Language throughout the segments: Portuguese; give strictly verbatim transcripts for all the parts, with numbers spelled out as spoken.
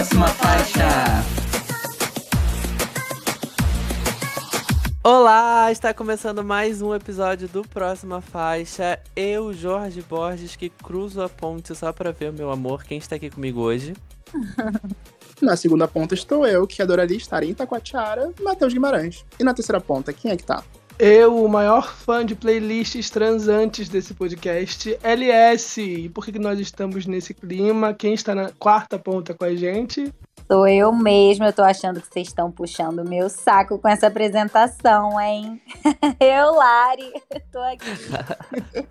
Próxima faixa. Olá, está começando mais um episódio do Próxima Faixa. Eu, Jorge Borges, que cruzo a ponte só pra ver o meu amor. Quem está aqui comigo hoje? Na segunda ponta estou eu, que adoraria estar em Itacoatiara, Matheus Guimarães. E na terceira ponta, quem é que tá? Eu, o maior fã de playlists transantes desse podcast, L S. E por que que nós estamos nesse clima? Quem está na quarta ponta com a gente? Sou eu mesma, eu tô achando que vocês estão puxando o meu saco com essa apresentação, hein? Eu, Lari, tô aqui.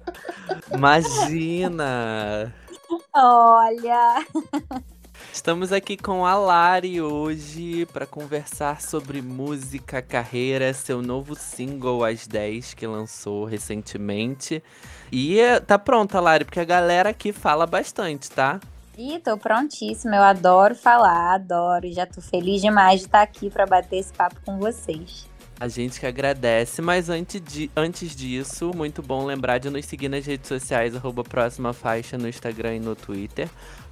Imagina! Olha! Estamos aqui com a Lari hoje para conversar sobre música, carreira, seu novo single As dez que lançou recentemente. E tá pronta, Lari, porque a galera aqui fala bastante, tá? Ih, tô prontíssima, eu adoro falar, adoro. Já tô feliz demais de estar aqui para bater esse papo com vocês. A gente que agradece, mas antes, de, antes disso, muito bom lembrar de nos seguir nas redes sociais, arroba Próxima Faixa no Instagram e no Twitter,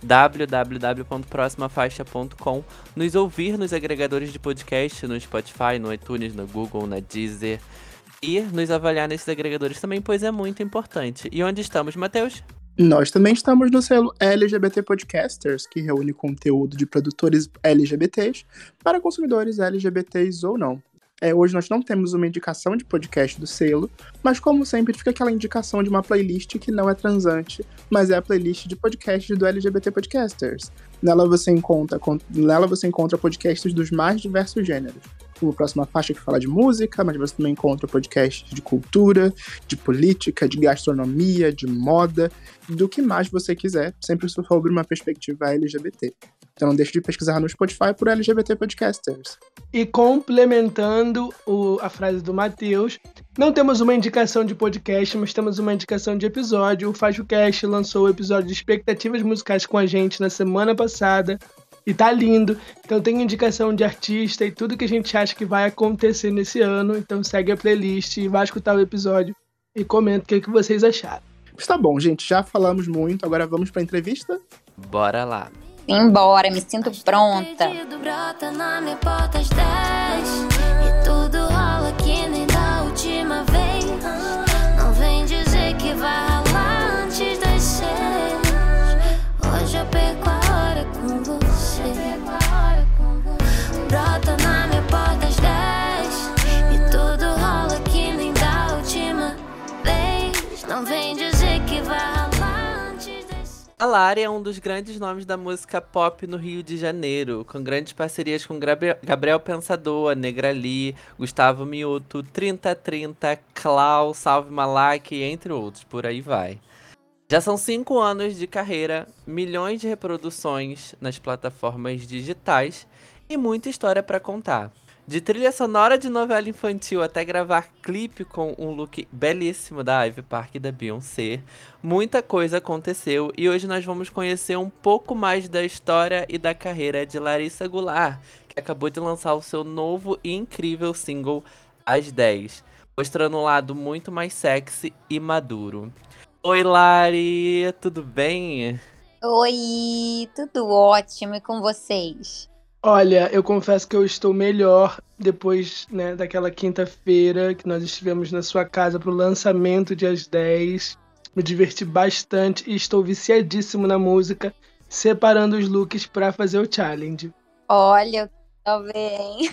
w w w ponto próxima faixa ponto com, nos ouvir nos agregadores de podcast, no Spotify, no iTunes, no Google, na Deezer, e nos avaliar nesses agregadores também, pois é muito importante. E onde estamos, Matheus? Nós também estamos no selo L G B T Podcasters, que reúne conteúdo de produtores L G B Ts para consumidores L G B Ts ou não. É, hoje nós não temos uma indicação de podcast do selo, mas como sempre fica aquela indicação de uma playlist que não é transante, mas é a playlist de podcasts do L G B T Podcasters. Nela você encontra, nela você encontra podcasts dos mais diversos gêneros, como a Próxima Faixa, que fala de música, mas você também encontra podcasts de cultura, de política, de gastronomia, de moda, do que mais você quiser, sempre sobre uma perspectiva L G B T. Então não deixe de pesquisar no Spotify por L G B T Podcasters. E complementando o, a frase do Matheus, não temos uma indicação de podcast, mas temos uma indicação de episódio. O FajoCast lançou o episódio de expectativas musicais com a gente na semana passada. E tá lindo. Então tem indicação de artista e tudo que a gente acha que vai acontecer nesse ano. Então segue a playlist e vai escutar o episódio e comenta o que, que vocês acharam. Está bom, gente. Já falamos muito. Agora vamos pra entrevista? Bora lá. Embora, me sinto pronta. Brota na minha porta às dez e tudo rola que nem da última vez. Não vem dizer que vai rolar antes das seis. Hoje eu perco a hora com você. Brota na minha porta às dez e tudo rola que nem da última vez. Não vem dizer que vai rolar antes das seis. A Lari é um dos grandes nomes da música pop no Rio de Janeiro, com grandes parcerias com Gabriel Pensador, Negra Lee, Gustavo Mioto, trinta trinta, Clau, Salve Malak, entre outros, por aí vai. Já são cinco anos de carreira, milhões de reproduções nas plataformas digitais e muita história para contar. De trilha sonora de novela infantil até gravar clipe com um look belíssimo da Ivy Park e da Beyoncé, muita coisa aconteceu e hoje nós vamos conhecer um pouco mais da história e da carreira de Larissa Goulart, que acabou de lançar o seu novo e incrível single As dez, mostrando um lado muito mais sexy e maduro. Oi, Lari, tudo bem? Oi, tudo ótimo, e com vocês? Olha, eu confesso que eu estou melhor depois, né, daquela quinta-feira que nós estivemos na sua casa para o lançamento de As dez. Me diverti bastante e estou viciadíssimo na música, separando os looks para fazer o challenge. Olha, eu tô bem.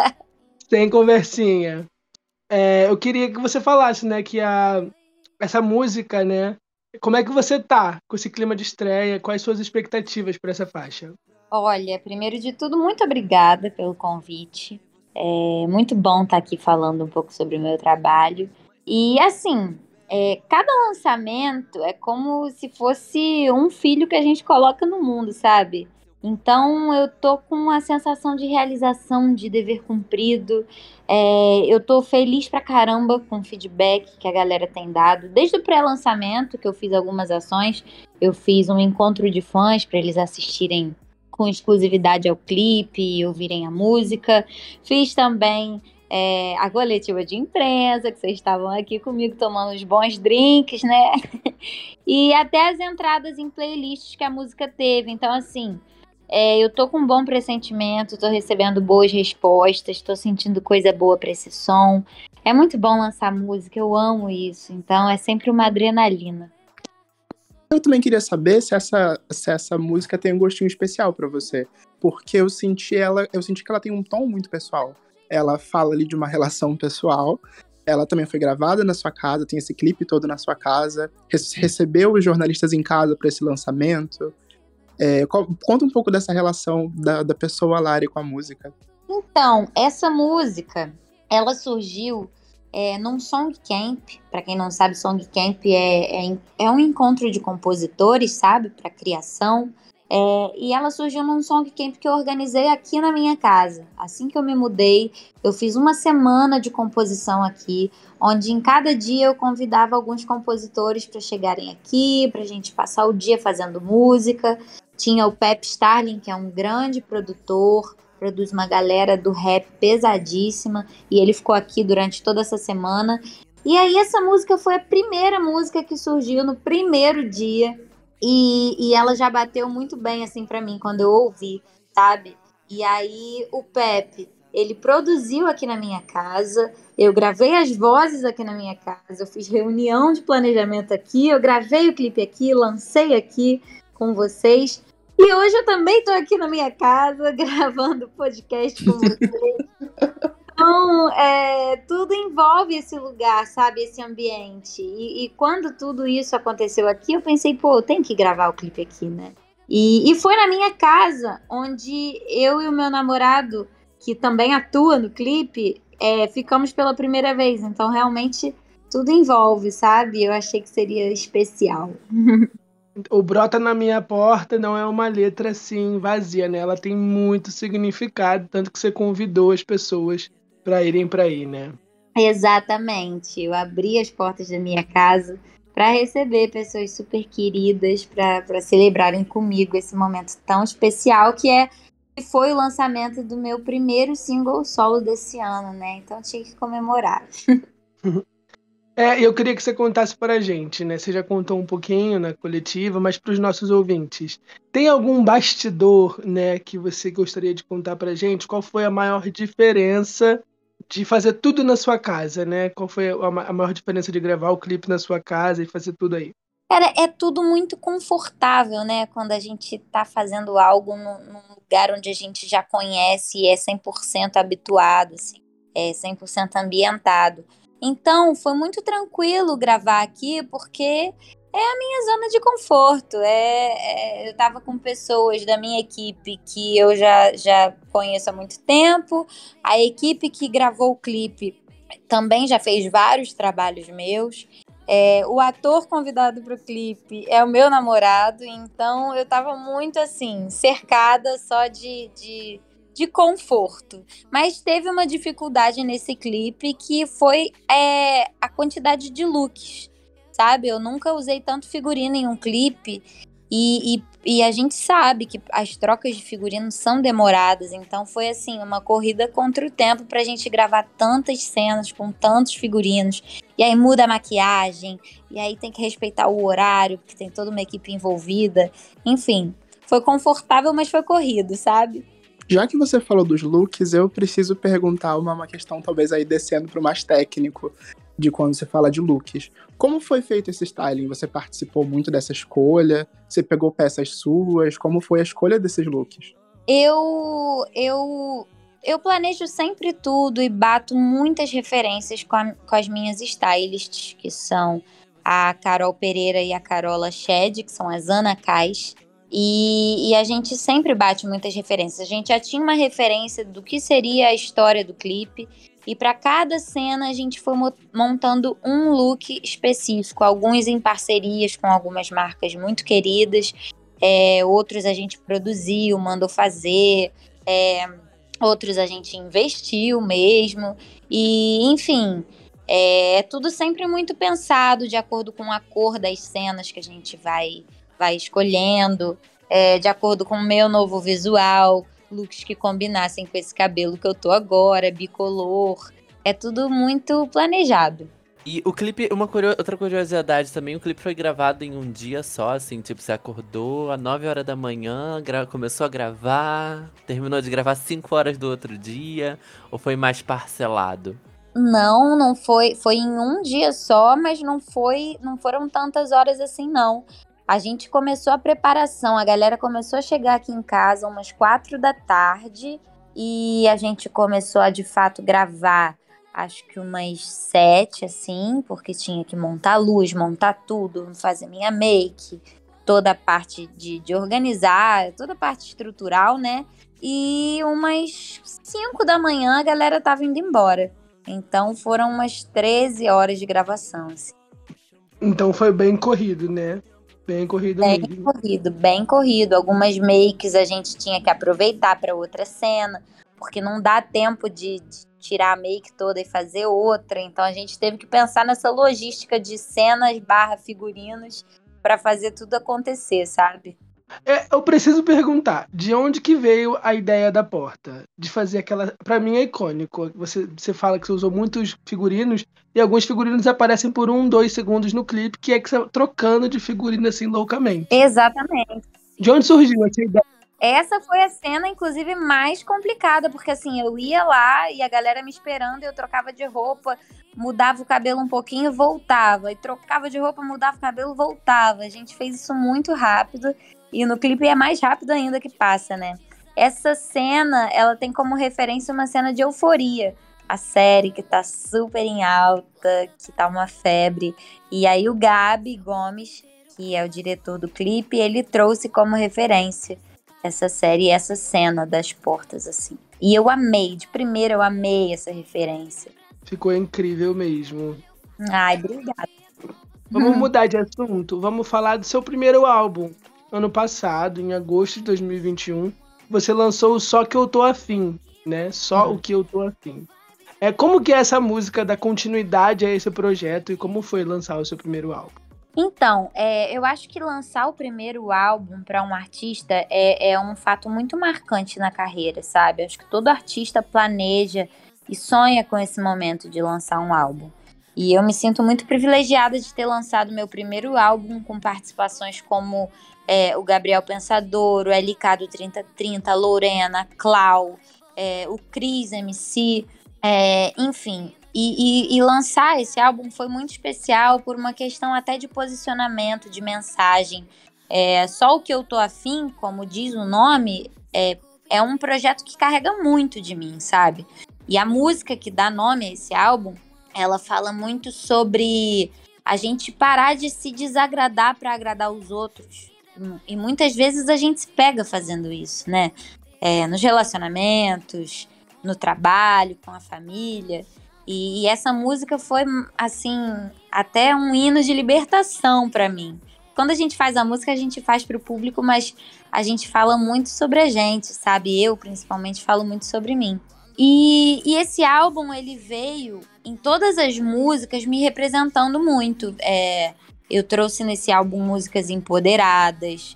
Sem conversinha. É, eu queria que você falasse, né, que a, essa música, né, como é que você tá com esse clima de estreia? Quais suas expectativas para essa faixa? Olha, primeiro de tudo, muito obrigada pelo convite. É muito bom estar aqui falando um pouco sobre o meu trabalho. E assim, é, cada lançamento é como se fosse um filho que a gente coloca no mundo, sabe? Então eu tô com uma sensação de realização, de dever cumprido. É, eu tô feliz pra caramba com o feedback que a galera tem dado. Desde o pré-lançamento, que eu fiz algumas ações, eu fiz um encontro de fãs para eles assistirem com exclusividade ao clipe e ouvirem a música. Fiz também é, a coletiva de imprensa, que vocês estavam aqui comigo tomando uns bons drinks, né? E até as entradas em playlists que a música teve. Então, assim, É, eu tô com um bom pressentimento, tô recebendo boas respostas, tô sentindo coisa boa pra esse som. É muito bom lançar música, eu amo isso, então é sempre uma adrenalina. Eu também queria saber se essa, se essa música tem um gostinho especial pra você, porque eu senti ela, eu senti que ela tem um tom muito pessoal. Ela fala ali de uma relação pessoal. Ela também foi gravada na sua casa, tem esse clipe todo na sua casa. Re- recebeu os jornalistas em casa para esse lançamento. É, co- conta um pouco dessa relação da, da pessoa Lari com a música. Então, essa música, ela surgiu é, num Song Camp. Para quem não sabe, Song Camp é, é, é um encontro de compositores, sabe? Para criação. É, e ela surgiu num Song Camp que eu organizei aqui na minha casa. Assim que eu me mudei, eu fiz uma semana de composição aqui, onde em cada dia eu convidava alguns compositores para chegarem aqui, para a gente passar o dia fazendo música. Tinha o Pep Starling, que é um grande produtor, produz uma galera do rap pesadíssima, e ele ficou aqui durante toda essa semana. E aí essa música foi a primeira música que surgiu no primeiro dia, e, e ela já bateu muito bem assim pra mim quando eu ouvi, sabe? E aí o Pepe, ele produziu aqui na minha casa, eu gravei as vozes aqui na minha casa, eu fiz reunião de planejamento aqui, eu gravei o clipe aqui, lancei aqui com vocês. E hoje eu também estou aqui na minha casa gravando podcast com vocês. Então, é, tudo envolve esse lugar, sabe? Esse ambiente. E, e quando tudo isso aconteceu aqui, eu pensei, pô, eu tenho que gravar o clipe aqui, né? E, e foi na minha casa, onde eu e o meu namorado, que também atua no clipe, é, ficamos pela primeira vez. Então, realmente, tudo envolve, sabe? Eu achei que seria especial. O Brota na Minha Porta não é uma letra assim vazia, né? Ela tem muito significado, tanto que você convidou as pessoas para irem para aí, né? Exatamente. Eu abri as portas da minha casa para receber pessoas super queridas, para celebrarem comigo esse momento tão especial que é que foi o lançamento do meu primeiro single solo desse ano, né? Então tinha que comemorar. É, eu queria que você contasse para a gente, né? Você já contou um pouquinho na coletiva, mas para os nossos ouvintes, tem algum bastidor, né, que você gostaria de contar para a gente? Qual foi a maior diferença de fazer tudo na sua casa, né? Qual foi a ma- a maior diferença de gravar o clipe na sua casa e fazer tudo aí? Cara, é tudo muito confortável, né? Quando a gente tá fazendo algo num, num lugar onde a gente já conhece e é cem por cento habituado, assim, é cem por cento ambientado. Então, foi muito tranquilo gravar aqui, porque é a minha zona de conforto. É, é- eu tava com pessoas da minha equipe que eu já, já conheço há muito tempo. A equipe que gravou o clipe também já fez vários trabalhos meus. É, o ator convidado para o clipe é o meu namorado, então eu tava muito assim, cercada só de, de, de conforto. Mas teve uma dificuldade nesse clipe que foi é, a quantidade de looks, sabe? Eu nunca usei tanto figurino em um clipe e, e, e a gente sabe que as trocas de figurino são demoradas, então foi assim, uma corrida contra o tempo pra gente gravar tantas cenas com tantos figurinos. E aí muda a maquiagem, e aí tem que respeitar o horário, porque tem toda uma equipe envolvida. Enfim, foi confortável, mas foi corrido, sabe? Já que você falou dos looks, eu preciso perguntar uma, uma questão talvez aí descendo para o mais técnico de quando você fala de looks. Como foi feito esse styling? Você participou muito dessa escolha? Você pegou peças suas? Como foi a escolha desses looks? Eu, eu, eu planejo sempre tudo e bato muitas referências com, a- com as minhas stylists, que são a Carol Pereira e a Carola Shed, que são as Ana Cais. E, e a gente sempre bate muitas referências. A gente já tinha uma referência do que seria a história do clipe. E para cada cena a gente foi mo- montando um look específico. Alguns em parcerias com algumas marcas muito queridas. É, outros a gente produziu, mandou fazer. É, outros a gente investiu mesmo. E, enfim, é, é tudo sempre muito pensado de acordo com a cor das cenas que a gente vai, vai escolhendo, é, de acordo com o meu novo visual, looks que combinassem com esse cabelo que eu tô agora, bicolor. É tudo muito planejado. E o clipe, uma curio- outra curiosidade também, o clipe foi gravado em um dia só, assim, tipo, você acordou às nove horas da manhã, gra- começou a gravar, terminou de gravar cinco horas do outro dia, ou foi mais parcelado? Não, não foi, foi em um dia só, mas não foi, não foram tantas horas assim, não. A gente começou a preparação, a galera começou a chegar aqui em casa umas quatro da tarde e a gente começou a de fato gravar, acho que umas sete, assim, porque tinha que montar a luz, montar tudo, fazer minha make, toda a parte de, de organizar, toda a parte estrutural, né? E umas cinco da manhã a galera tava indo embora. Então foram umas treze horas de gravação, assim. Então foi bem corrido, né? Bem corrido Bem mesmo. corrido, bem corrido. Algumas makes a gente tinha que aproveitar para outra cena, porque não dá tempo de, de tirar a make toda e fazer outra. Então a gente teve que pensar nessa logística de cenas barra figurinos para fazer tudo acontecer, sabe? É, eu preciso perguntar, de onde que veio a ideia da porta? De fazer aquela... Pra mim é icônico. Você, você fala que você usou muitos figurinos, e alguns figurinos aparecem por um, dois segundos no clipe, que é que você tá trocando de figurino assim loucamente. Exatamente. De onde surgiu essa ideia? Essa foi a cena, inclusive, mais complicada, porque assim, eu ia lá e a galera me esperando, eu trocava de roupa, mudava o cabelo um pouquinho, voltava, e trocava de roupa, mudava o cabelo, voltava. A gente fez isso muito rápido, e no clipe é mais rápido ainda que passa, né? Essa cena, ela tem como referência uma cena de Euforia, a série que tá super em alta, que tá uma febre, e aí o Gabi Gomes, que é o diretor do clipe, ele trouxe como referência essa série, essa cena das portas, assim. E eu amei, de primeira eu amei essa referência. Ficou incrível mesmo. Ai, obrigada. Vamos mudar de assunto, vamos falar do seu primeiro álbum. Ano passado, em agosto de dois mil e vinte e um, você lançou o Só Que Eu Tô Afim, né? Só Uhum. o Que Eu Tô Afim. É, como que é essa música da continuidade a esse projeto e como foi lançar o seu primeiro álbum? Então, é, eu acho que lançar o primeiro álbum para um artista é, é um fato muito marcante na carreira, sabe? Acho que todo artista planeja e sonha com esse momento de lançar um álbum. E eu me sinto muito privilegiada de ter lançado meu primeiro álbum com participações como é, o Gabriel Pensador, o L K do trinta trinta, a Lorena, Clau, é, o Cris M C, é, enfim. E, e, e lançar esse álbum foi muito especial por uma questão até de posicionamento, de mensagem. É, Só o Que Eu Tô Afim, como diz o nome, é, é um projeto que carrega muito de mim, sabe? E a música que dá nome a esse álbum, ela fala muito sobre a gente parar de se desagradar para agradar os outros. E muitas vezes a gente se pega fazendo isso, né? É, nos relacionamentos, no trabalho, com a família. E, e essa música foi, assim, até um hino de libertação para mim. Quando a gente faz a música, a gente faz para o público, mas a gente fala muito sobre a gente, sabe? Eu, principalmente, falo muito sobre mim. E, e esse álbum, ele veio em todas as músicas me representando muito. É, eu trouxe nesse álbum músicas empoderadas,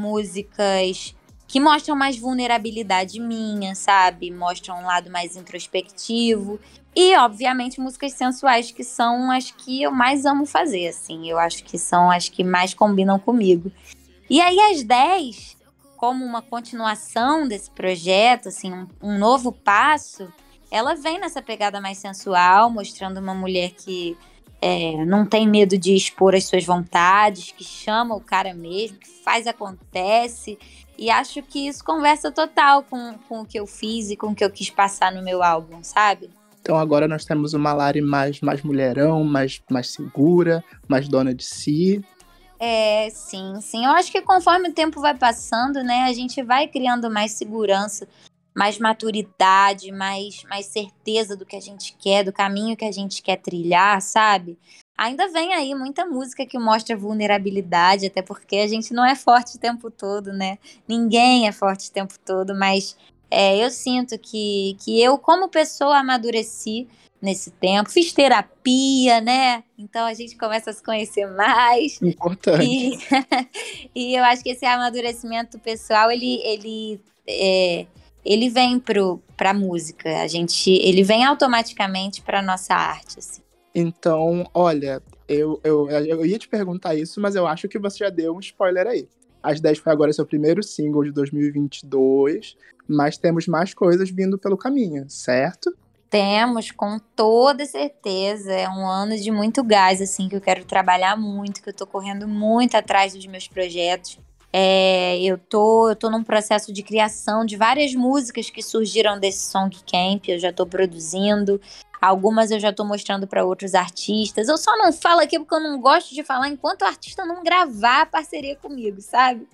músicas que mostram mais vulnerabilidade minha, sabe? Mostram um lado mais introspectivo. E, obviamente, músicas sensuais, que são as que eu mais amo fazer, assim. Eu acho que são as que mais combinam comigo. E aí, as dez, como uma continuação desse projeto, assim, um, um novo passo, ela vem nessa pegada mais sensual, mostrando uma mulher que é, não tem medo de expor as suas vontades, que chama o cara mesmo, que faz, acontece. E acho que isso conversa total com, com o que eu fiz e com o que eu quis passar no meu álbum, sabe? Então agora nós temos uma Lari mais, mais mulherão, mais, mais segura, mais dona de si. É, sim, sim. Eu acho que conforme o tempo vai passando, né, a gente vai criando mais segurança, mais maturidade, mais, mais certeza do que a gente quer, do caminho que a gente quer trilhar, sabe? Ainda vem aí muita música que mostra vulnerabilidade, até porque a gente não é forte o tempo todo, né? Ninguém é forte o tempo todo, mas é, eu sinto que, que eu, como pessoa, amadureci nesse tempo. Fiz terapia, né? Então a gente começa a se conhecer mais. Importante. E, e eu acho que esse amadurecimento pessoal, ele, ele, é, ele vem pro, pra música. A gente, ele vem automaticamente pra nossa arte, assim. Então, olha, eu, eu, eu ia te perguntar isso, mas eu acho que você já deu um spoiler aí. As dez foi agora seu primeiro single de dois mil e vinte e dois, mas temos mais coisas vindo pelo caminho, certo? Temos, com toda certeza. É um ano de muito gás, assim, que eu quero trabalhar muito, que eu tô correndo muito atrás dos meus projetos. É, eu, tô, eu tô num processo de criação de várias músicas que surgiram desse Song Camp, eu já tô produzindo. Algumas eu já tô mostrando para outros artistas. Eu só não falo aqui porque eu não gosto de falar enquanto o artista não gravar a parceria comigo, sabe?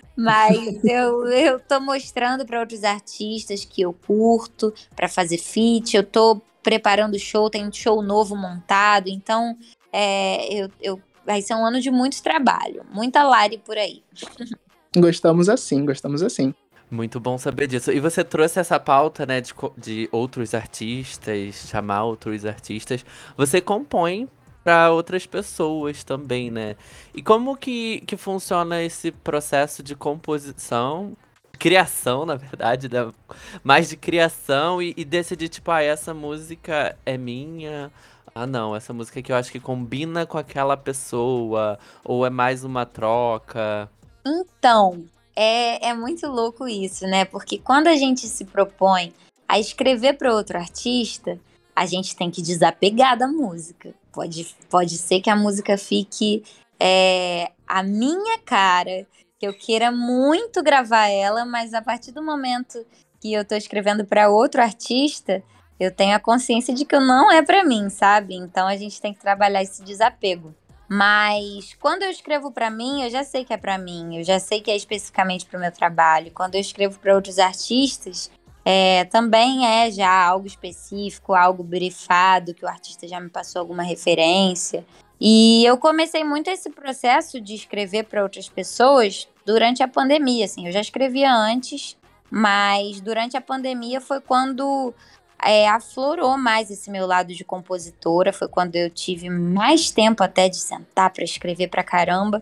Mas eu, eu tô mostrando para outros artistas que eu curto, para fazer feat. Eu tô preparando show, tem um show novo montado. Então, é, eu, eu, vai ser um ano de muito trabalho. Muita Lari por aí. Gostamos assim, gostamos assim. Muito bom saber disso. E você trouxe essa pauta, né, de, co- de outros artistas, chamar outros artistas. Você compõe para outras pessoas também, né? E como que, que funciona esse processo de composição, criação, na verdade, né? Mais de criação e, e decidir, tipo, ah, essa música é minha. Ah, não, essa música aqui eu acho que combina com aquela pessoa, ou é mais uma troca. Então, é, é muito louco isso, né? Porque quando a gente se propõe a escrever para outro artista, a gente tem que desapegar da música. Pode, pode ser que a música fique é, a minha cara, que eu queira muito gravar ela, mas a partir do momento que eu tô escrevendo para outro artista, eu tenho a consciência de que não é para mim, sabe? Então a gente tem que trabalhar esse desapego. Mas quando eu escrevo para mim, eu já sei que é para mim, eu já sei que é especificamente para o meu trabalho. Quando eu escrevo para outros artistas, é, também é já algo específico, algo briefado, que o artista já me passou alguma referência. E eu comecei muito esse processo de escrever para outras pessoas durante a pandemia, assim. Eu já escrevia antes, mas durante a pandemia foi quando é, aflorou mais esse meu lado de compositora. Foi quando eu tive mais tempo até de sentar para escrever pra caramba.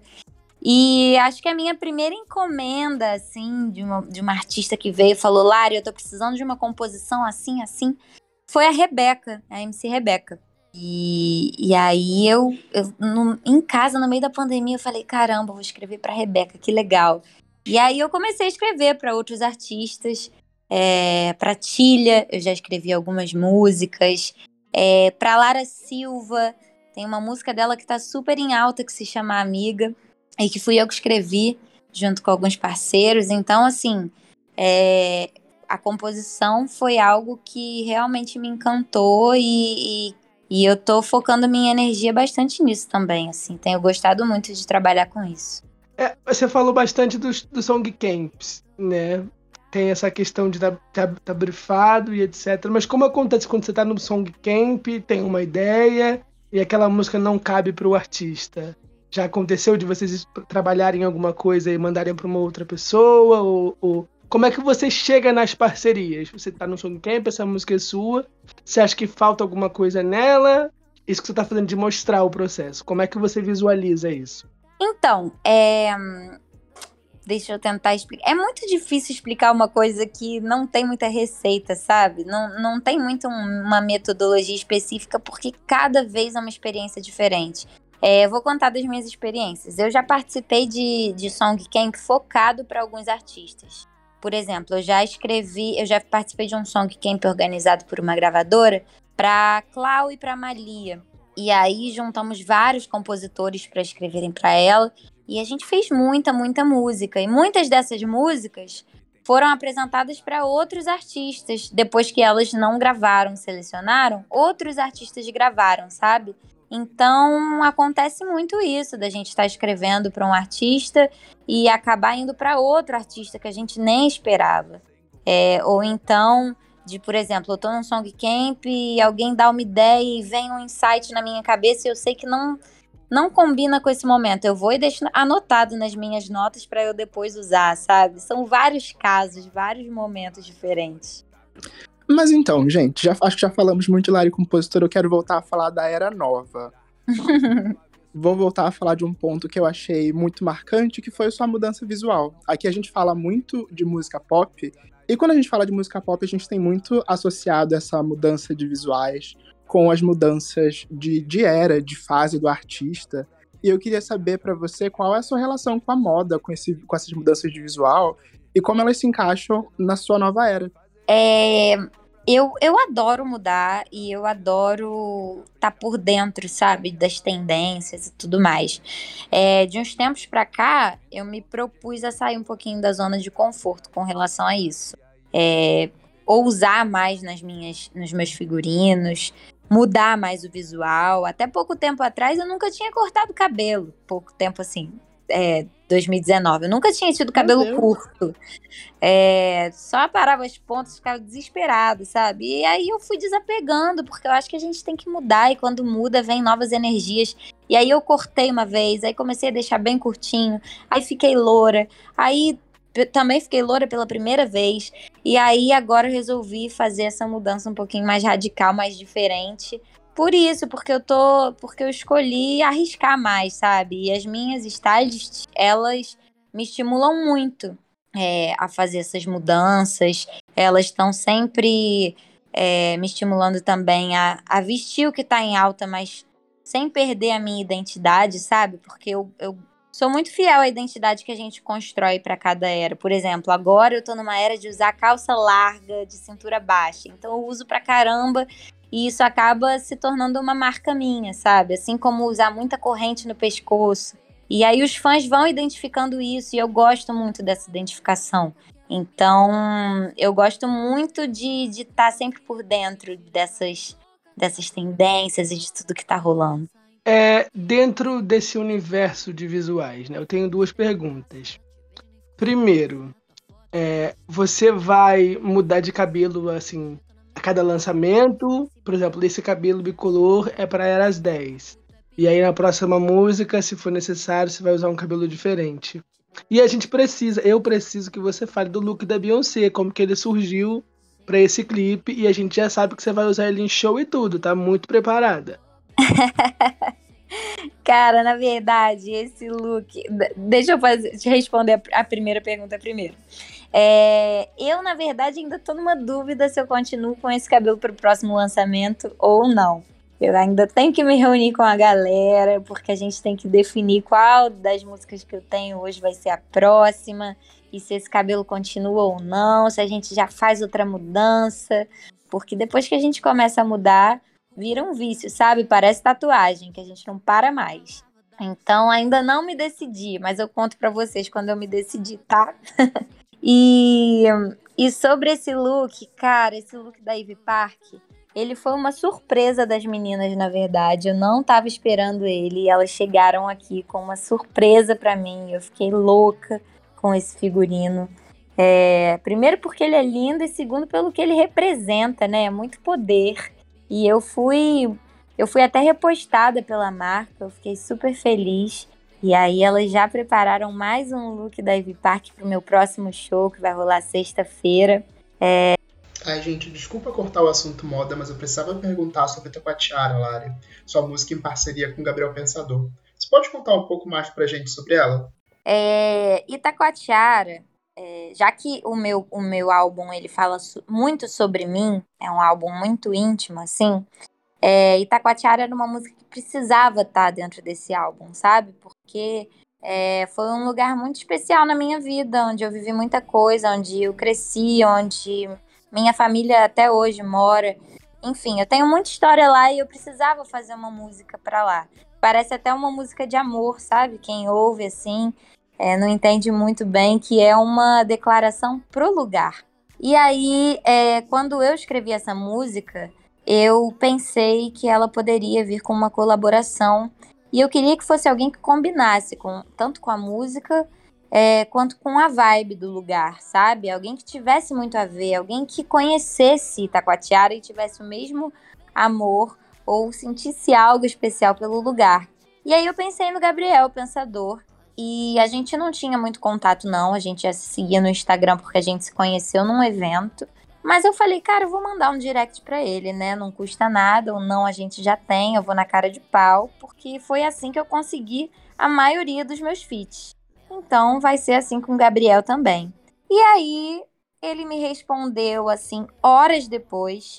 E acho que a minha primeira encomenda, assim, de uma, de uma artista que veio e falou: Lari, eu tô precisando de uma composição assim, assim, foi a Rebeca, a M C Rebeca. E, e aí eu, eu no, em casa, no meio da pandemia, eu falei: caramba, vou escrever pra Rebeca, que legal. E aí eu comecei a escrever para outros artistas. É, para Tília, eu já escrevi algumas músicas. É, para Lara Silva, tem uma música dela que tá super em alta, que se chama Amiga, e que fui eu que escrevi, junto com alguns parceiros. Então, assim, é, a composição foi algo que realmente me encantou e, e, e eu tô focando minha energia bastante nisso também, assim. Tenho gostado muito de trabalhar com isso. É, você falou bastante dos do Song Camps, né? Tem essa questão de estar tá, tá, tá brifado e etcétera. Mas como acontece quando você tá no Song Camp, tem uma ideia e aquela música não cabe para o artista? Já aconteceu de vocês trabalharem em alguma coisa e mandarem para uma outra pessoa? Ou, ou como é que você chega nas parcerias? Você tá no Song Camp, essa música é sua, você acha que falta alguma coisa nela? Isso que você tá fazendo de mostrar o processo. Como é que você visualiza isso? Então, é... deixa eu tentar explicar. É muito difícil explicar uma coisa que não tem muita receita, sabe? Não, não tem muito um, uma metodologia específica, porque cada vez é uma experiência diferente. É, eu vou contar das minhas experiências. Eu já participei de, de Song Camp focado para alguns artistas. Por exemplo, eu já escrevi, eu já participei de um Song Camp organizado por uma gravadora para Clau e para Malia. E aí juntamos vários compositores para escreverem para ela. E a gente fez muita, muita música. E muitas dessas músicas foram apresentadas para outros artistas. Depois que elas não gravaram, selecionaram, outros artistas gravaram, sabe? Então, acontece muito isso, da gente estar escrevendo para um artista e acabar indo para outro artista que a gente nem esperava. É, ou então, de, por exemplo, eu tô num Song Camp e alguém dá uma ideia e vem um insight na minha cabeça e eu sei que não... não combina com esse momento, eu vou e deixo anotado nas minhas notas para eu depois usar, sabe? São vários casos, vários momentos diferentes. Mas então, gente, já, acho que já falamos muito de Lari compositora, eu quero voltar a falar da Era Nova. Vou voltar a falar de um ponto que eu achei muito marcante, que foi sua mudança visual. Aqui a gente fala muito de música pop, e quando a gente fala de música pop, a gente tem muito associado essa mudança de visuais com as mudanças de, de era, de fase do artista. E eu queria saber pra você qual é a sua relação com a moda, com, esse, com essas mudanças de visual e como elas se encaixam na sua nova era. É, eu, eu adoro mudar e eu adoro estar por dentro, sabe, das tendências e tudo mais. É, de uns tempos pra cá, eu me propus a sair um pouquinho da zona de conforto com relação a isso. É, ousar mais nas minhas, nos meus figurinos, mudar mais o visual. Até pouco tempo atrás eu nunca tinha cortado cabelo. Pouco tempo assim, é, dois mil e dezenove. Eu nunca tinha tido cabelo Deus. curto. É, só parava as pontas, ficava desesperado, sabe? E aí eu fui desapegando, porque eu acho que a gente tem que mudar, e quando muda, vem novas energias. E aí eu cortei uma vez, aí comecei a deixar bem curtinho, aí fiquei loura, aí p- também fiquei loura pela primeira vez, e aí agora eu resolvi fazer essa mudança um pouquinho mais radical, mais diferente. Por isso, porque eu tô, porque eu escolhi arriscar mais, sabe? E as minhas stylists, elas me estimulam muito é, a fazer essas mudanças. Elas estão sempre é, me estimulando também a, a vestir o que tá em alta, mas sem perder a minha identidade, sabe? Porque eu, eu sou muito fiel à identidade que a gente constrói para cada era. Por exemplo, agora eu tô numa era de usar calça larga, de cintura baixa. Então eu uso pra caramba e isso acaba se tornando uma marca minha, sabe? Assim como usar muita corrente no pescoço. E aí os fãs vão identificando isso e eu gosto muito dessa identificação. Então, eu gosto muito de de estar sempre por dentro dessas, dessas tendências e de tudo que tá rolando. É, dentro desse universo de visuais, né, eu tenho duas perguntas. Primeiro, é, você vai mudar de cabelo assim a cada lançamento? Por exemplo, esse cabelo bicolor é para Eras dez. E aí na próxima música, se for necessário, você vai usar um cabelo diferente. E a gente precisa, eu preciso que você fale do look da Beyoncé, como que ele surgiu para esse clipe, e a gente já sabe que você vai usar ele em show e tudo, tá muito preparada. Cara, na verdade, esse look. d- Deixa eu fazer, te responder a, a primeira pergunta primeiro. É, eu, na verdade, ainda tô numa dúvida se eu continuo com esse cabelo pro próximo lançamento ou não. Eu ainda tenho que me reunir com a galera, porque a gente tem que definir qual das músicas que eu tenho hoje vai ser a próxima, e se esse cabelo continua ou não, se a gente já faz outra mudança. Porque depois que a gente começa a mudar, vira um vício, sabe? Parece tatuagem, que a gente não para mais. Então, ainda não me decidi, mas eu conto pra vocês quando eu me decidir, tá? E, e sobre esse look, cara, esse look da Ivy Park, ele foi uma surpresa das meninas, na verdade. Eu não tava esperando ele e elas chegaram aqui com uma surpresa pra mim. Eu fiquei louca com esse figurino. É, primeiro porque ele é lindo e segundo pelo que ele representa, né? É muito poder. E eu fui, eu fui até repostada pela marca, eu fiquei super feliz. E aí elas já prepararam mais um look da Ivy Park pro meu próximo show, que vai rolar sexta-feira. Ai, gente, desculpa cortar o assunto moda, mas eu precisava perguntar sobre Taquatiara, Lari, sua música em parceria com Gabriel Pensador. Você pode contar um pouco mais pra gente sobre ela? É, Itacoatiara, é, já que o meu, o meu álbum ele fala so- muito sobre mim, é um álbum muito íntimo, assim, é, Itacoatiara era uma música que precisava estar dentro desse álbum, sabe? Porque é, foi um lugar muito especial na minha vida, onde eu vivi muita coisa, onde eu cresci, onde minha família até hoje mora. Enfim, eu tenho muita história lá e eu precisava fazer uma música pra lá. Parece até uma música de amor, sabe? Quem ouve assim é, não entende muito bem que é uma declaração pro lugar. E aí, é, quando eu escrevi essa música, eu pensei que ela poderia vir com uma colaboração. E eu queria que fosse alguém que combinasse com, tanto com a música é, quanto com a vibe do lugar, sabe? Alguém que tivesse muito a ver, alguém que conhecesse Itacoatiara e tivesse o mesmo amor ou sentisse algo especial pelo lugar. E aí eu pensei no Gabriel Pensador. E a gente não tinha muito contato, não. A gente já se seguia no Instagram porque a gente se conheceu num evento. Mas eu falei, cara, eu vou mandar um direct pra ele, né? Não custa nada, ou não a gente já tem, eu vou na cara de pau, porque foi assim que eu consegui a maioria dos meus feats. Então vai ser assim com o Gabriel também. E aí ele me respondeu assim, horas depois,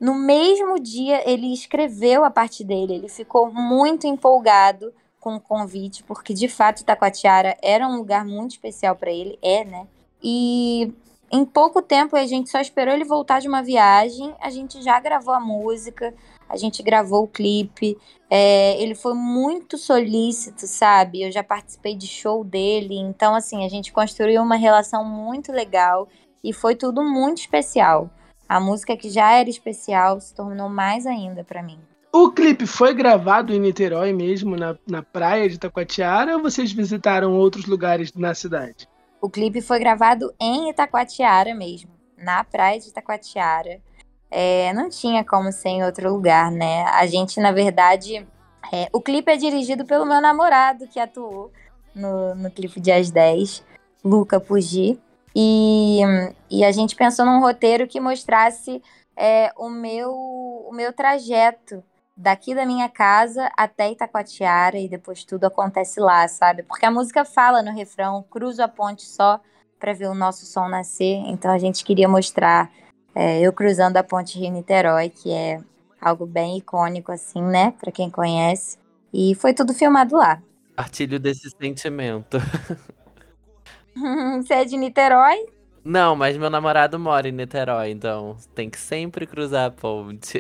no mesmo dia ele escreveu a parte dele. Ele ficou muito empolgado com o convite, porque de fato Itacoatiara era um lugar muito especial para ele, é, né? E em pouco tempo a gente só esperou ele voltar de uma viagem, a gente já gravou a música, a gente gravou o clipe, é, ele foi muito solícito, sabe? Eu já participei de show dele, então assim, a gente construiu uma relação muito legal e foi tudo muito especial. A música que já era especial se tornou mais ainda pra mim. O clipe foi gravado em Niterói mesmo, na, na praia de Itacoatiara, ou vocês visitaram outros lugares na cidade? O clipe foi gravado em Itacoatiara mesmo, na praia de Itacoatiara. É, não tinha como ser em outro lugar, né? A gente, na verdade... É, o clipe é dirigido pelo meu namorado, que atuou no, no clipe de As dez, Luca Pugi. E, e a gente pensou num roteiro que mostrasse é, o, meu, o meu trajeto daqui da minha casa até Itacoatiara e depois tudo acontece lá, sabe? Porque a música fala no refrão, cruzo a ponte só para ver o nosso som nascer. Então a gente queria mostrar é, eu cruzando a ponte Rio-Niterói, que é algo bem icônico assim, né? Para quem conhece. E foi tudo filmado lá. Partilho desse sentimento. Você é de Niterói? Não, mas meu namorado mora em Niterói, então tem que sempre cruzar a ponte.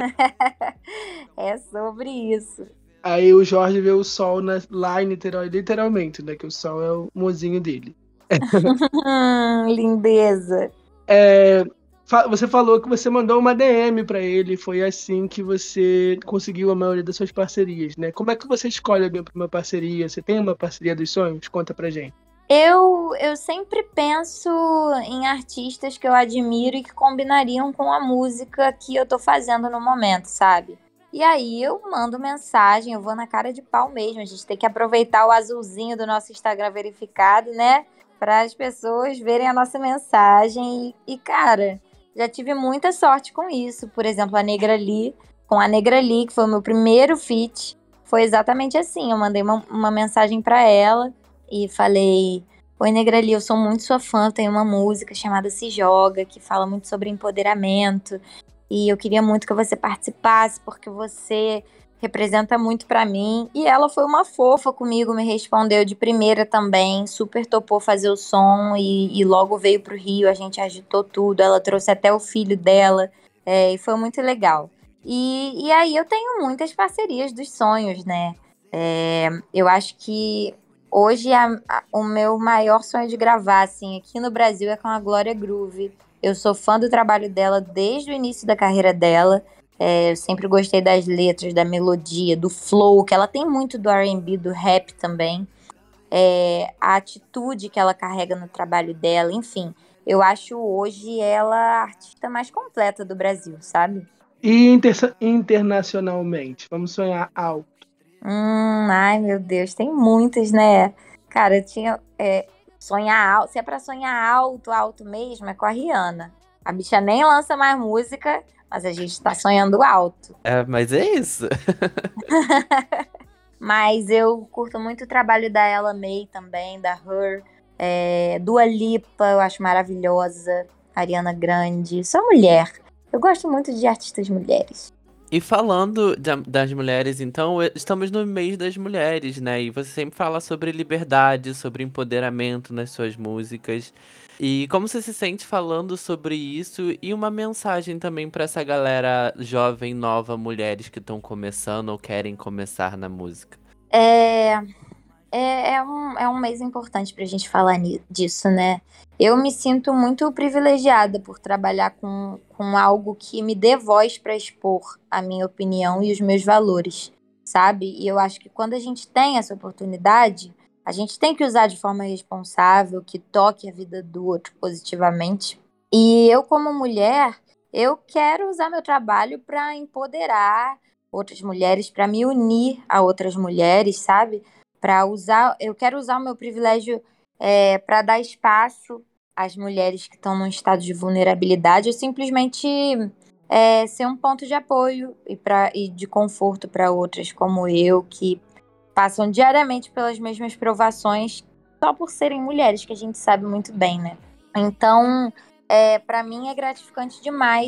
É sobre isso. Aí o Jorge vê o sol na, lá em Niterói, literalmente, né? Que o sol é o mozinho dele. Hum, lindeza. É, fa- você falou que você mandou uma D M pra ele, foi assim que você conseguiu a maioria das suas parcerias, né? Como é que você escolhe alguém pra uma parceria? Você tem uma parceria dos sonhos? Conta pra gente. Eu, eu sempre penso em artistas que eu admiro e que combinariam com a música que eu tô fazendo no momento, sabe? E aí eu mando mensagem, eu vou na cara de pau mesmo. A gente tem que aproveitar o azulzinho do nosso Instagram verificado, né? Para as pessoas verem a nossa mensagem. E, e, cara, já tive muita sorte com isso. Por exemplo, a Negra Lee, com a Negra Lee, que foi o meu primeiro feat, foi exatamente assim. Eu mandei uma, uma mensagem para ela e falei: oi, Negra Lee, eu sou muito sua fã, tem uma música chamada Se Joga, que fala muito sobre empoderamento, e eu queria muito que você participasse, porque você representa muito pra mim. E ela foi uma fofa comigo, me respondeu de primeira também, super topou fazer o som, e, e logo veio pro Rio, a gente agitou tudo, ela trouxe até o filho dela, é, e foi muito legal. E, e aí eu tenho muitas parcerias dos sonhos, né? É, eu acho que hoje, a, a, o meu maior sonho de gravar, assim, aqui no Brasil é com a Glória Groove. Eu sou fã do trabalho dela desde o início da carreira dela. É, eu sempre gostei das letras, da melodia, do flow, que ela tem muito do R and B, do rap também. É, a atitude que ela carrega no trabalho dela, enfim. Eu acho hoje ela a artista mais completa do Brasil, sabe? E inter- internacionalmente, vamos sonhar alto. Hum, ai, meu Deus, tem muitas, né? Cara, eu tinha. É, sonhar alto. Se é pra sonhar alto, alto mesmo, é com a Rihanna. A bicha nem lança mais música, mas a gente tá sonhando alto. É, mas é isso. Mas eu curto muito o trabalho da Ella May também, da Her. É, Dua Lipa, eu acho maravilhosa. Ariana Grande. Sou mulher. Eu gosto muito de artistas mulheres. E falando da- das mulheres, então, e- estamos no mês das mulheres, né? E você sempre fala sobre liberdade, sobre empoderamento nas suas músicas. E como você se sente falando sobre isso e uma mensagem também pra essa galera jovem, nova, mulheres que estão começando ou querem começar na música? É, é, é um, é um mês importante pra gente falar ni- disso, né? Eu me sinto muito privilegiada por trabalhar com, com algo que me dê voz pra expor a minha opinião e os meus valores, sabe? E eu acho que quando a gente tem essa oportunidade, a gente tem que usar de forma responsável, que toque a vida do outro positivamente. E eu, como mulher, eu quero usar meu trabalho para empoderar outras mulheres, para me unir a outras mulheres, sabe? Para usar, eu quero usar o meu privilégio é, para dar espaço às mulheres que estão num estado de vulnerabilidade, ou simplesmente é, ser um ponto de apoio e, pra, e de conforto para outras como eu, que passam diariamente pelas mesmas provações só por serem mulheres, que a gente sabe muito bem, né? Então, é, para mim é gratificante demais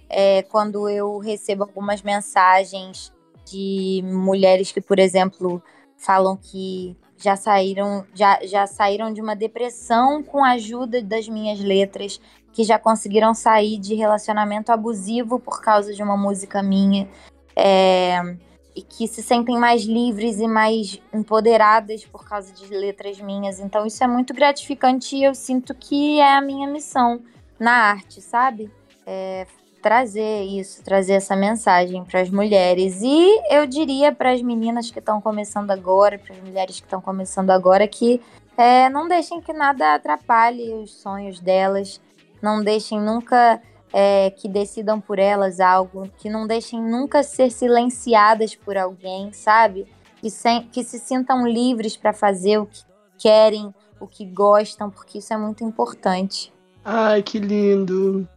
é, quando eu recebo algumas mensagens de mulheres que, por exemplo, falam que já saíram, já, já saíram de uma depressão com a ajuda das minhas letras, que já conseguiram sair de relacionamento abusivo por causa de uma música minha, é, e que se sentem mais livres e mais empoderadas por causa de letras minhas. Então isso é muito gratificante e eu sinto que é a minha missão na arte, sabe? É, trazer isso, trazer essa mensagem para as mulheres. E eu diria para as meninas que estão começando agora, para as mulheres que estão começando agora, que é, não deixem que nada atrapalhe os sonhos delas, não deixem nunca é, que decidam por elas algo, que não deixem nunca ser silenciadas por alguém, sabe? Que, sem, que se sintam livres para fazer o que querem, o que gostam, porque isso é muito importante. Ai, que lindo!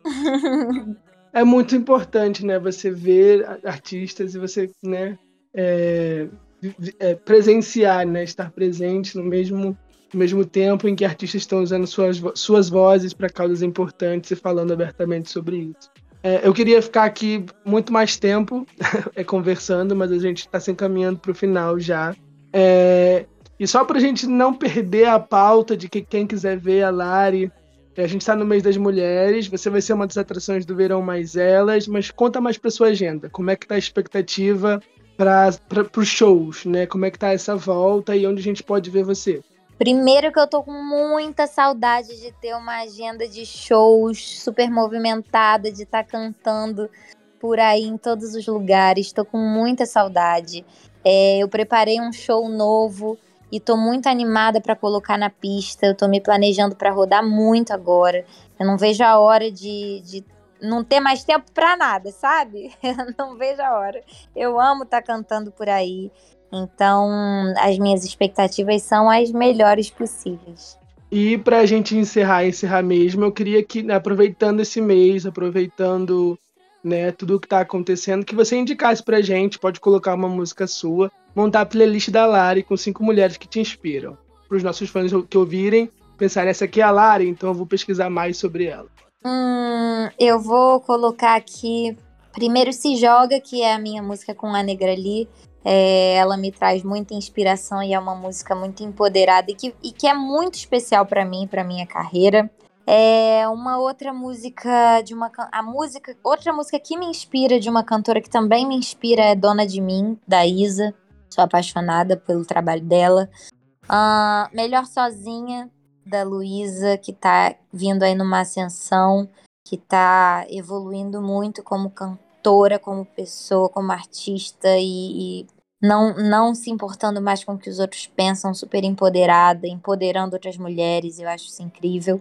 É muito importante, né? Você ver artistas e você, né? É, é, presenciar, né? Estar presente no mesmo, no mesmo tempo em que artistas estão usando suas, suas vozes para causas importantes e falando abertamente sobre isso. É, eu queria ficar aqui muito mais tempo é, conversando, mas a gente está se encaminhando para o final já. É, e só para a gente não perder a pauta de que quem quiser ver a Lari, a gente está no mês das mulheres, você vai ser uma das atrações do Verão Mais Elas, mas conta mais para sua agenda, como é que está a expectativa para os shows, né? Como é que tá essa volta e onde a gente pode ver você? Primeiro que eu tô com muita saudade de ter uma agenda de shows super movimentada, de estar tá cantando por aí em todos os lugares, tô com muita saudade. É, eu preparei um show novo e tô muito animada para colocar na pista. Eu tô me planejando para rodar muito agora. Eu não vejo a hora de, de não ter mais tempo para nada, sabe? Eu não vejo a hora. Eu amo estar tá cantando por aí. Então, as minhas expectativas são as melhores possíveis. E pra gente encerrar, encerrar mesmo, eu queria que, né, aproveitando esse mês, aproveitando, né, tudo que tá acontecendo, que você indicasse pra gente, pode colocar uma música sua, montar a playlist da Lari com cinco mulheres que te inspiram. Para os nossos fãs que ouvirem, pensarem, essa aqui é a Lari, então eu vou pesquisar mais sobre ela. Hum, eu vou colocar aqui, primeiro Se Joga, que é a minha música com a Negrali. É, ela me traz muita inspiração e é uma música muito empoderada e que, e que é muito especial para mim, para minha carreira. É uma outra música de uma a música, outra música que me inspira de uma cantora que também me inspira é Dona de Mim, da Isa. Sou apaixonada pelo trabalho dela. Uh, Melhor Sozinha, da Luísa, que tá vindo aí numa ascensão, que tá evoluindo muito como cantora, como pessoa, como artista e, e não, não se importando mais com o que os outros pensam, super empoderada, empoderando outras mulheres. Eu acho isso incrível.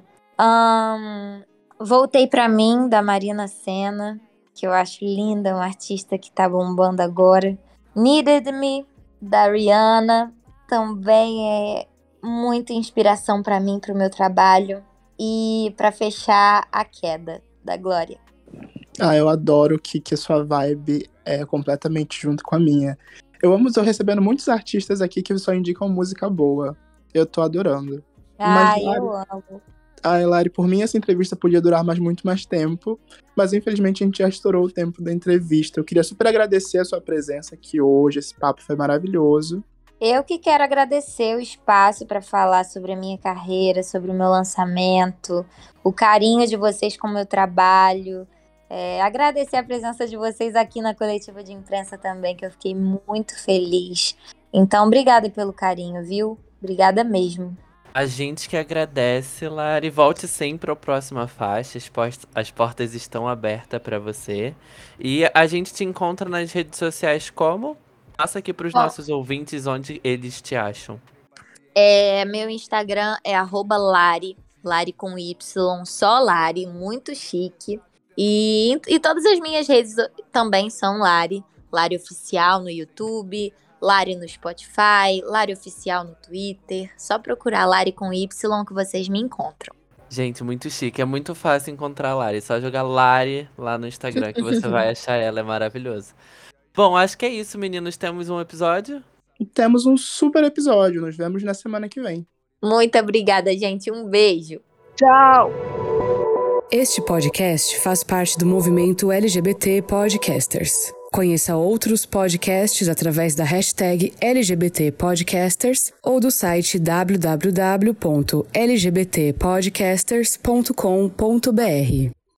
Um, Voltei Pra Mim, da Marina Sena, que eu acho linda, uma artista que tá bombando agora. Needed Me, da Rihanna, também é muita inspiração pra mim, pro meu trabalho. E pra fechar, A Queda, da Glória. Ah, eu adoro que, que a sua vibe é completamente junto com a minha. Eu amo, estou recebendo muitos artistas aqui que só indicam música boa. Eu tô adorando. Ai, mas, eu amo. Ah, Lari, por mim essa entrevista podia durar mais muito mais tempo, mas infelizmente a gente já estourou o tempo da entrevista. Eu queria super agradecer a sua presença aqui hoje, esse papo foi maravilhoso. Eu que quero agradecer o espaço para falar sobre a minha carreira, sobre o meu lançamento, o carinho de vocês com o meu trabalho. É, agradecer a presença de vocês aqui na coletiva de imprensa também, que eu fiquei muito feliz. Então, obrigada pelo carinho, viu? Obrigada mesmo. A gente que agradece, Lari. Volte sempre ao Próxima Faixa. As, post- as portas estão abertas para você. E a gente te encontra nas redes sociais como? Passa aqui para os nossos ouvintes onde eles te acham. É, meu Instagram é arroba Lari, Lari com Y, só Lari, muito chique. E, e todas as minhas redes também são Lari. Lari Oficial no YouTube, Lari no Spotify, Lari Oficial no Twitter. Só procurar Lari com Y que vocês me encontram. Gente, muito chique. É muito fácil encontrar a Lari. É só jogar Lari lá no Instagram que você vai achar ela. É maravilhoso. Bom, acho que é isso, meninos. Temos um episódio? Temos um super episódio. Nos vemos na semana que vem. Muito obrigada, gente. Um beijo. Tchau! Este podcast faz parte do movimento L G B T Podcasters. Conheça outros podcasts através da hashtag L G B T Podcasters ou do site w w w ponto l g b t podcasters ponto com ponto b r.